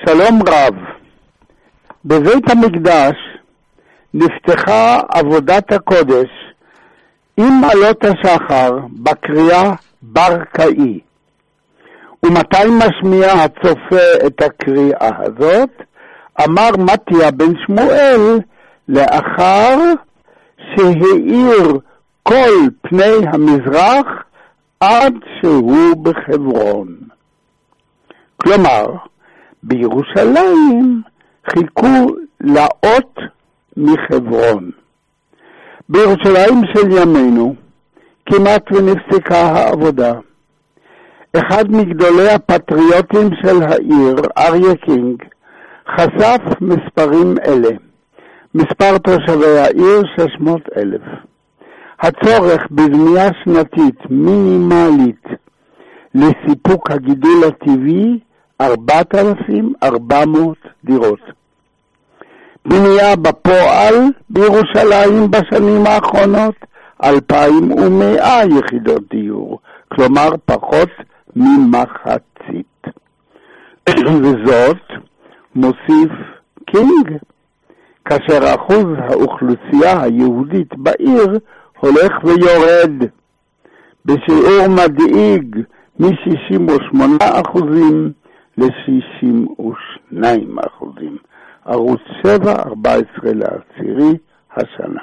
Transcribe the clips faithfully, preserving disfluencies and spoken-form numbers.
שלום רב. בבית המקדש נפתחה עבודת הקודש עם עלות השחר בקריאה ברקאי. ומתי משמיע הצופה את הקריאה הזאת? אמר מתיה בן שמואל לאחר שהאיר כל פני המזרח עד שהוא בחברון. כלומר, בירושלים חיכו לאות מחברון. בירושלים של ימינו כמעט ונפסקה העבודה. אחד מגדולי הפטריוטים של העיר, אריה קינג, חשף מספרים אלה. מספר תושבי העיר שש מאות אלף. הצורך בבנייה שנתית מינימלית לסיפוק הגידול הטבעי ארבעת אלפים וארבע מאות דירות. בנייה בפועל בירושלים בשנים האחרונות אלפיים ומאה יחידות דיור, כלומר פחות ממחצית. וזאת מוסיף קינג, כאשר אחוז האוכלוסייה היהודית בעיר הולך ויורד בשיעור מדאיג מ-שישים ושמונה אחוזים ל-שישים ושניים אחוזים. ערוץ שבע, ארבע עשרה לעשירי השנה.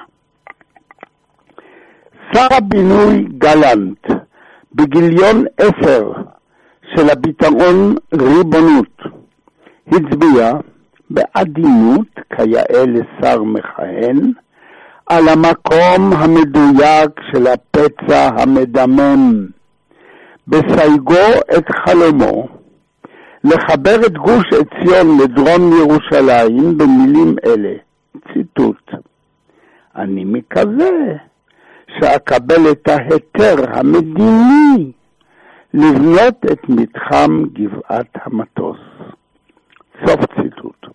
שר הבינוי גלנט בגיליון עשר של הביטחון ריבונות הצביע בעדינות כיאה לשר מכהן על המקום המדויק של הפצע המדמם, בסייגו את חלומו לחבר את גוש עציון לדרום ירושלים במילים אלה, ציטוט: אני מקווה שאקבל את ההיתר המדיני לבנות את מתחם גבעת המטוס. סוף ציטוט.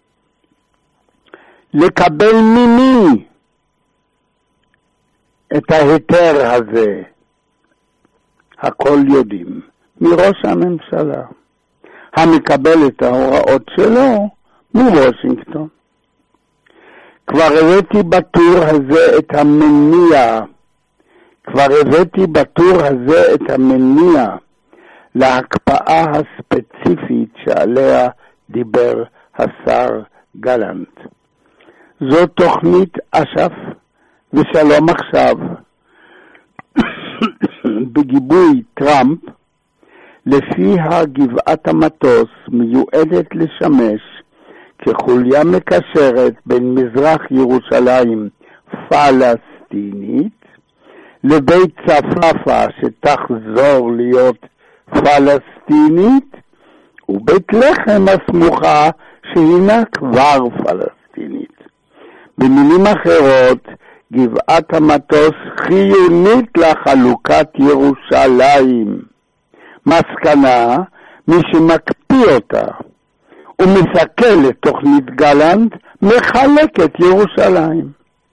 לקבל ממי את ההיתר הזה? הכל יודעים, מראש הממשלה. המקבל את ההוראות שלו מוושינגטון. כבר הבאתי בטור הזה את המניע, כבר הבאתי בטור הזה את המניע להקפאה הספציפית שעליה דיבר השר גלנט. זו תוכנית אש"ף ושלום עכשיו בגיבוי טראמפ, לפיה גבעת המטוס מיועדת לשמש כחוליה מקשרת בין מזרח ירושלים פלסטינית לבית צפאפא שתחזור להיות פלסטינית, ובית לחם הסמוכה שהינה כבר פלסטינית. במילים אחרות, גבעת המטוס חיונית לחלוקת ירושלים. מסקנה, מי שמקפיא אותה ומסכל את תוכנית גלנט מחלק את ירושלים.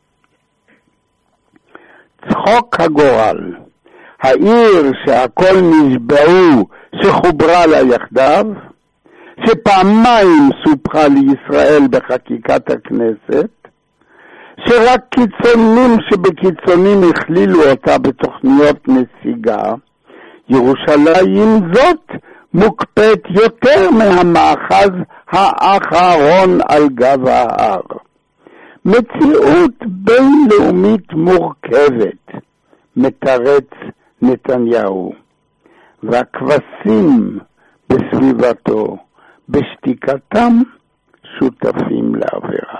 צחוק הגורל. העיר שהכל נשבעו שחוברה לה יחדיו, שפעמיים סופחה לישראל בחקיקת הכנסת, שרק קיצונים שבקיצונים הכלילו אותה בתוכניות נסיגה, ירושלים זאת מוקפאת יותר מהמאחז האחרון על גב ההר. מציאות בינלאומית מורכבת, מתרץ נתניהו, והכבשים בסביבתו בשתיקתם שותפים לעבירה.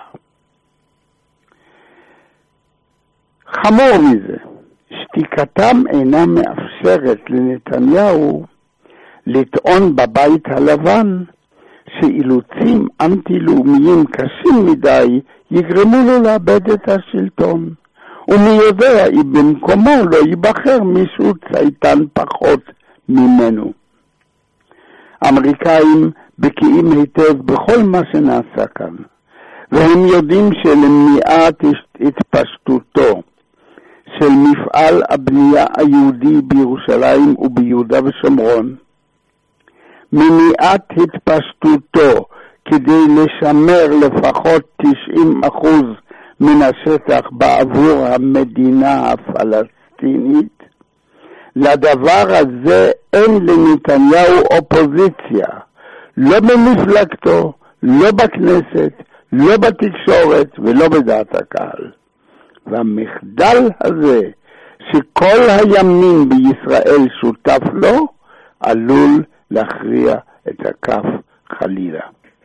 חמור מזה, שתיקתם אינה מאפשרת לנתניהו לטעון בבית הלבן שאילוצים אנטי-לאומיים קשים מדי יגרמו לו לאבד את השלטון, ומי יודע אם במקומו לא ייבחר מישהו צייתן פחות ממנו. האמריקאים בקיאים היטב בכל מה שנעשה כאן, והם יודעים שלמניעת התפשטותו של מפעל הבנייה היהודי בירושלים וביהודה ושומרון, מניעת התפשטותו כדי לשמר לפחות תשעים אחוז מן השטח בעבור המדינה הפלסטינית, לדבר הזה אין לנתניהו אופוזיציה, לא במפלגתו, לא בכנסת, לא בתקשורת ולא בדעת הקהל. והמחדל הזה שכל הימין בישראל שותף לו, עלול להכריע את הכף חלילה.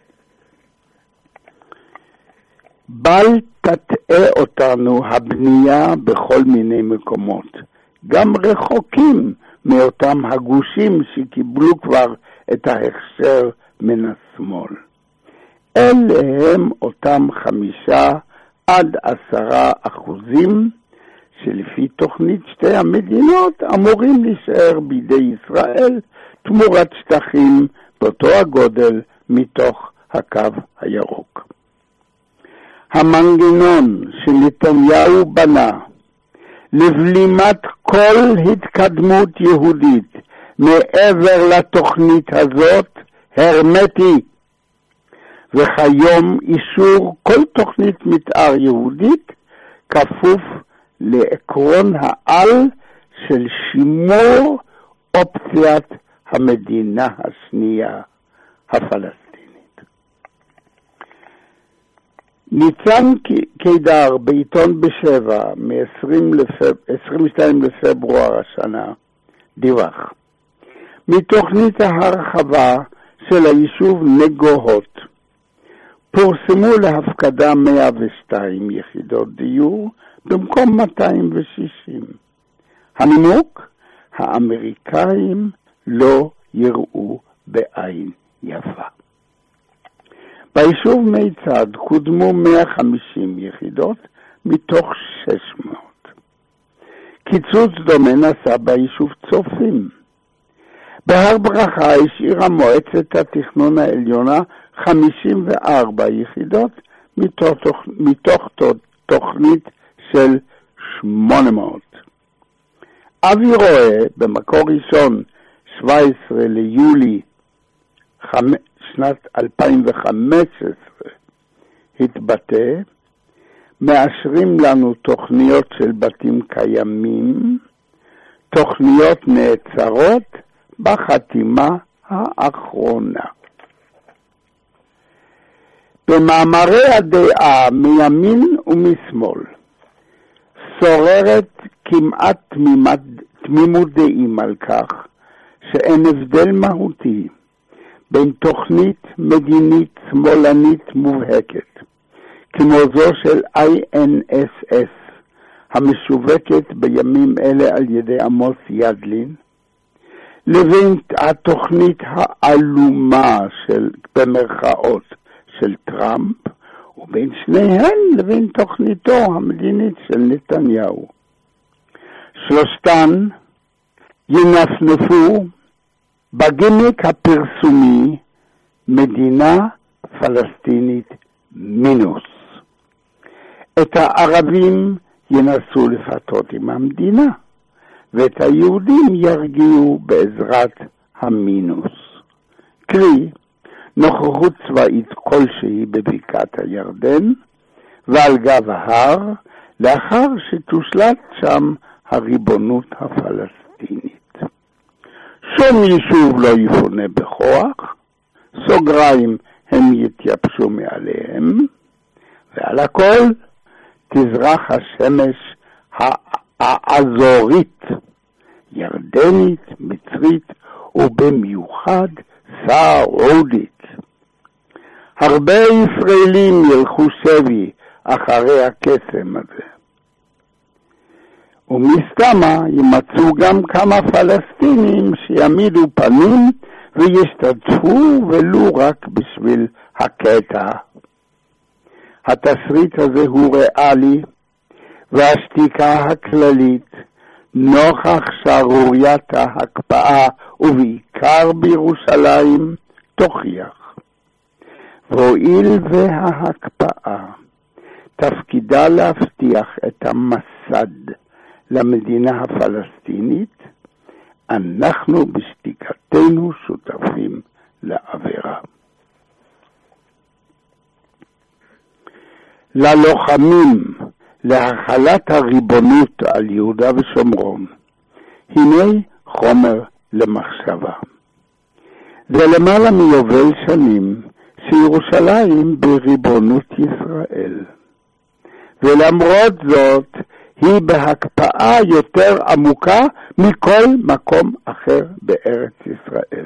בל תטעה אותנו הבנייה בכל מיני מקומות, גם רחוקים מאותם הגושים שקיבלו כבר את ההכשר מן השמאל. אלה הם אותם חמישה עד עשרה אחוזים שלפי תוכנית שתי המדינות אמורים להישאר בידי ישראל תמורת שטחים באותו הגודל מתוך הקו הירוק. המנגנון שנתניהו בנה לבלימת כל התקדמות יהודית מעבר לתוכנית הזאת הרמטי, וכיום אישור כל תוכנית מתאר יהודית כפוף לעקרון העל של שימור אופציית המדינה השנייה הפלסטינית. ניצן קידר בעיתון בשבע מ-עשרים ושניים לפברואר השנה דיווח, מתוכנית ההרחבה של היישוב נגוהות פורסמו להפקדה מאה ושתיים יחידות דיור במקום מאתיים ושישים. הנימוק, האמריקאים לא יראו בעין יפה. ביישוב מיצד קודמו מאה וחמישים יחידות מתוך שש מאות. קיצוץ דומה נעשה ביישוב צופים. בהר ברכה השאירה מועצת התכנון העליונה חמישים וארבע יחידות מתוך, מתוך תוכנית של שמונה מאות. אבי רואה במקור ראשון שבעה עשר ליולי שנת אלפיים וחמש עשרה התבטא, מאשרים לנו תוכניות של בתים קיימים, תוכניות נעצרות בחתימה האחרונה. במאמרי הדעה מימין ומשמאל שוררת כמעט תמימת, תמימות דעים על כך שאין הבדל מהותי בין תוכנית מדינית שמאלנית מובהקת כמו זו של איי אן אס אס המשווקת בימים אלה על ידי עמוס ידלין, לבין התוכנית העלומה של במרכאות של טראמפ, ובין שניהן לבין תוכניתו המדינית של נתניהו. שלושתן ינפנפו בגימיק הפרסומי מדינה פלסטינית מינוס. את הערבים ינסו לפתות עם המדינה, ואת היהודים ירגיעו בעזרת המינוס. קרי, נוכחות צבאית כלשהי בבקעת הירדן ועל גב ההר, לאחר שתושלט שם הריבונות הפלסטינית. שום יישוב לא יפונה בכוח, סוגריים הם יתייבשו מעליהם, ועל הכל תזרח השמש האזורית, ירדנית, מצרית ובמיוחד סעודית. הרבה ישראלים ילכו שבי אחרי הקסם הזה. ומסתמה ימצאו גם כמה פלסטינים שיעמידו פנים וישתתפו ולו רק בשביל הקטע. התסריט הזה הוא ריאלי, והשתיקה הכללית נוכח שערוריית ההקפאה ובעיקר בירושלים תוכיח. והואיל וההקפאה תפקידה להבטיח את המסד למדינה הפלסטינית, אנחנו בשתיקתנו שותפים לעבירה. ללוחמים להחלת הריבונות על יהודה ושומרון, הנה חומר למחשבה. זה למעלה מיובל שנים שירושלים בריבונות ישראל, ולמרות זאת היא בהקפאה יותר עמוקה מכל מקום אחר בארץ ישראל.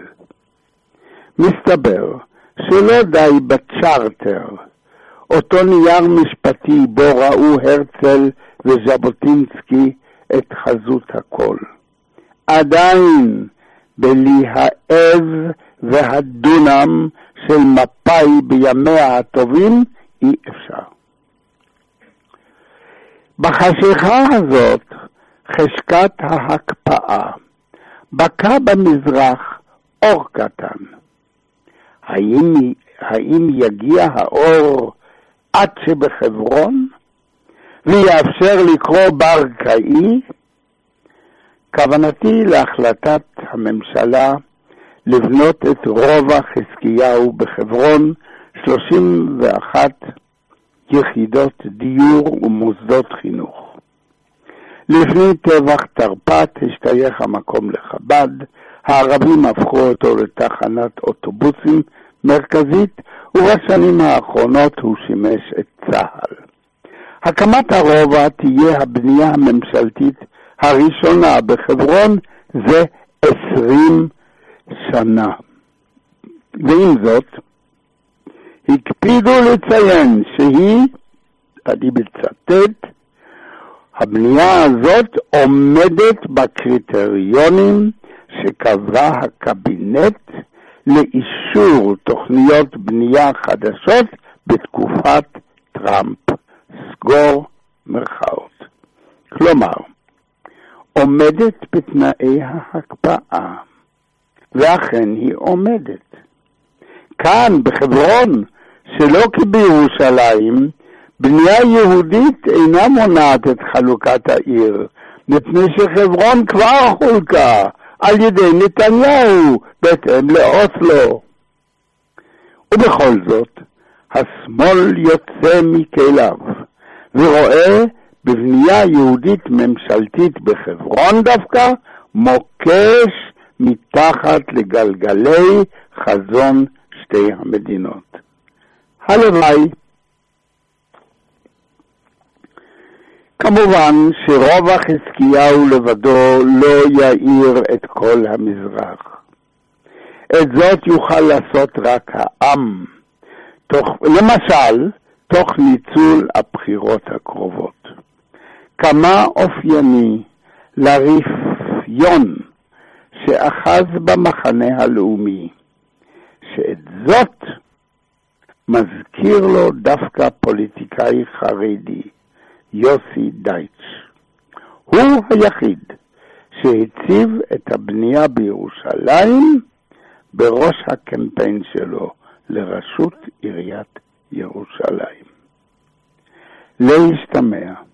מסתבר שלא די בצ'רטר, אותו נייר משפטי בו ראו הרצל וז'בוטינסקי את חזות הכל. עדיין בלי העז והדונם של מפאי בימיה הטובים אי אפשר. בחשיכה הזאת חשקת ההקפאה בקע במזרח אור קטן. האם, האם יגיע האור עד שבחברון ויאפשר לקרוא ברקאי? כוונתי להחלטת הממשלה לבנות את רובע חזקיהו בחברון, שלושים ואחת יחידות דיור ומוסדות חינוך. לפני טבח תרפ"ט השתייך המקום לחב"ד, הערבים הפכו אותו לתחנת אוטובוסים מרכזית, ובשנים האחרונות הוא שימש את צה"ל. הקמת הרובע תהיה הבנייה הממשלתית הראשונה בחברון זה עשרים שנה. ועם זאת, הקפידו לציין שהיא, אני מצטט, הבנייה הזאת עומדת בקריטריונים שקבע הקבינט לאישור תוכניות בנייה חדשות בתקופת טראמפ, סגור מרכאות. כלומר, עומדת בתנאי ההקפאה, ואכן היא עומדת. כאן בחברון, שלא כבירושלים, בנייה יהודית אינה מונעת את חלוקת העיר, מפני שחברון כבר חולקה על ידי נתניהו בהתאם לאוסלו. ובכל זאת, השמאל יוצא מכליו ורואה בבנייה יהודית ממשלתית בחברון דווקא מוקש מתחת לגלגלי חזון שתי המדינות. הלוואי. כמובן שרובע חזקיהו לבדו לא יאיר את כל המזרח. את זאת יוכל לעשות רק העם, תוך, למשל, תוך ניצול הבחירות הקרובות. כמה אופייני לרפיון שאחז במחנה הלאומי, שאת זאת מזכיר לו דווקא פוליטיקאי חרדי, יוסי דייטש. הוא היחיד שהציב את הבנייה בירושלים בראש הקמפיין שלו לראשות עיריית ירושלים. להשתמע.